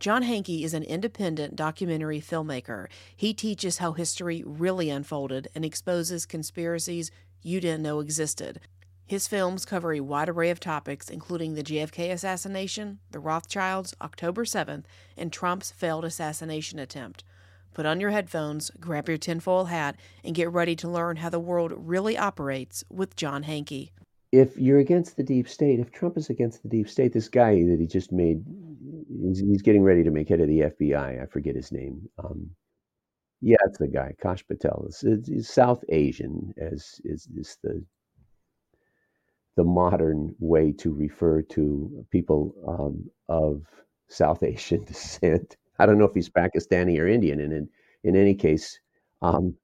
John Hankey is an independent documentary filmmaker. He teaches how history really unfolded and exposes conspiracies you didn't know existed. His films cover a wide array of topics, including the JFK assassination, the Rothschilds, October 7th, and Trump's failed assassination attempt. Put on your headphones, grab your tinfoil hat, and get ready to learn how the world really operates with John Hankey. If you're against the deep state, if Trump is against the deep state, this guy that he just made, he's getting ready to make head of the FBI. I forget his name. Yeah, it's the guy, Kash Patel. He's South Asian, as is the modern way to refer to people of South Asian descent. I don't know if he's Pakistani or Indian, and in any case, um,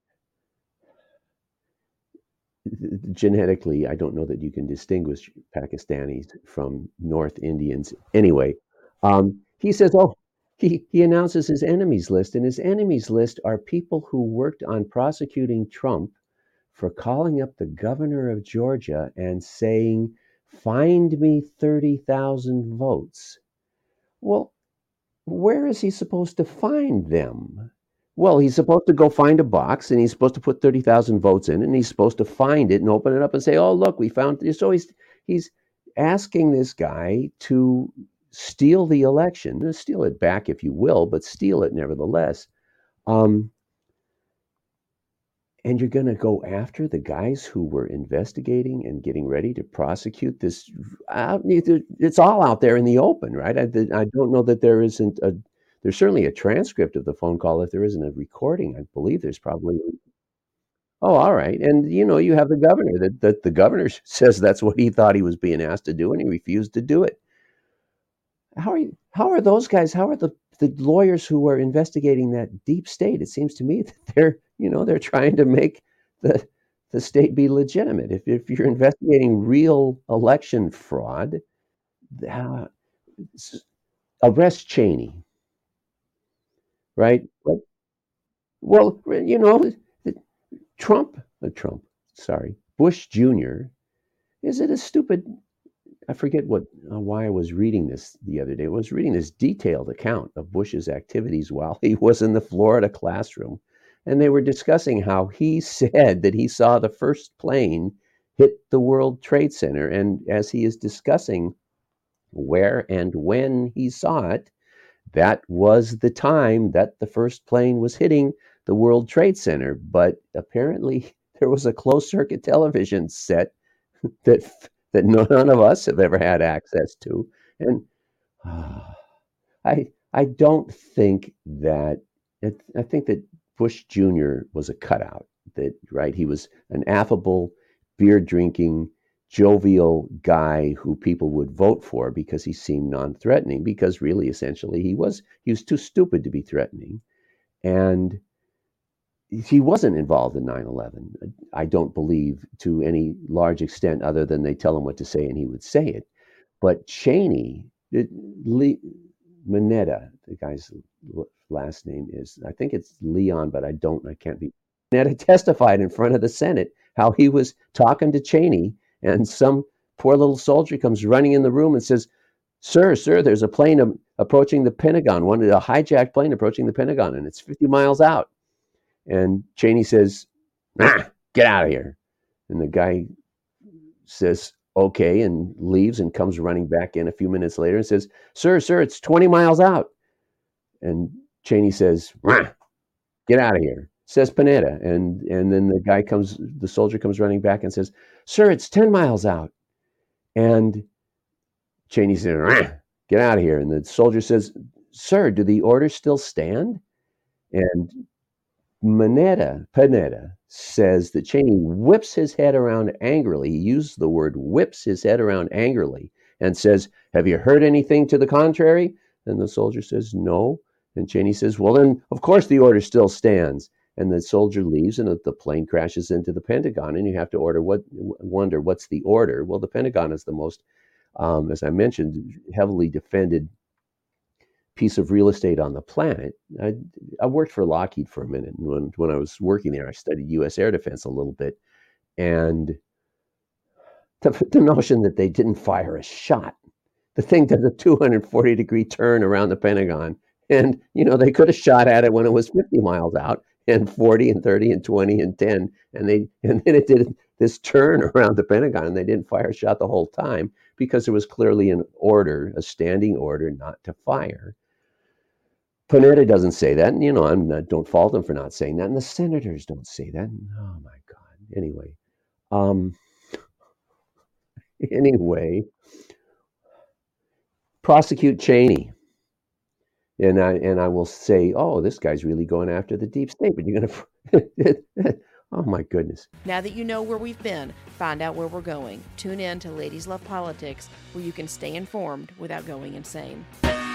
genetically, I don't know that you can distinguish Pakistanis from North Indians. Anyway, he says, oh, he announces his enemies list, and his enemies list are people who worked on prosecuting Trump for calling up the governor of Georgia and saying, find me 30,000 votes. Well, where is he supposed to find them? Well, he's supposed to go find a box and he's supposed to put 30,000 votes in, and he's supposed to find it and open it up and say, oh, look, we found it. So he's asking this guy to steal the election, steal it back if you will, but steal it nevertheless. Um, and you're going to go after the guys who were investigating and getting ready to prosecute this. It's all out there in the open, right? I don't know that there isn't a. There's certainly a transcript of the phone call. If there isn't a recording, I believe there's probably. Oh, all right. And you have the governor that the governor says that's what he thought he was being asked to do, and he refused to do it. How are those guys? How are the lawyers who are investigating that deep state? It seems to me that they're trying to make the state be legitimate. If you're investigating real election fraud, uh, arrest Cheney, right? Well, Trump, sorry, Bush Jr. Is it a stupid? I forget why I was reading this the other day. I was reading this detailed account of Bush's activities while he was in the Florida classroom, and they were discussing how he said that he saw the first plane hit the World Trade Center, and as he is discussing where and when he saw it, that was the time that the first plane was hitting the World Trade Center. But apparently, there was a closed circuit television set that none of us have ever had access to, and I don't think that I think that Bush Jr. was a cutout. That right, he was an affable, beer drinking, jovial guy who people would vote for because he seemed non-threatening. Because really, essentially, he was too stupid to be threatening, and he wasn't involved in 9/11. I don't believe to any large extent, other than they tell him what to say and he would say it. But Cheney, Mineta, the guy's last name is, I think it's Leon, but I can't be. Mineta testified in front of the Senate how he was talking to Cheney, and some poor little soldier comes running in the room and says, Sir, there's a plane approaching the Pentagon, a hijacked plane approaching the Pentagon, and it's 50 miles out. And Cheney says, get out of here. And the guy says, okay, and leaves and comes running back in a few minutes later and says, Sir, it's 20 miles out. And Cheney says, get out of here, says Panetta. And then the soldier comes running back and says, Sir, it's 10 miles out. And Cheney says, get out of here. And the soldier says, Sir, do the orders still stand? And Panetta says that Cheney whips his head around angrily. He used the word whips his head around angrily and says, have you heard anything to the contrary? And the soldier says, no. And Cheney says, well, then, of course, the order still stands. And the soldier leaves and the plane crashes into the Pentagon. And you have to wonder what's the order? Well, the Pentagon is the most, as I mentioned, heavily defended piece of real estate on the planet. I worked for Lockheed for a minute. And when I was working there, I studied U.S. air defense a little bit. And the notion that they didn't fire a shot, the thing does a 240-degree turn around the Pentagon. And, they could have shot at it when it was 50 miles out, and 40 and 30 and 20 and 10. And then it did this turn around the Pentagon, and they didn't fire a shot the whole time because there was clearly an order, a standing order not to fire. Panetta doesn't say that, and I don't fault him for not saying that, and the senators don't say that. Oh my God. Anyway, prosecute Cheney. And I will say, oh, this guy's really going after the deep state, but you're going to, oh my goodness. Now that you know where we've been, find out where we're going. Tune in to Ladies Love Politics, where you can stay informed without going insane.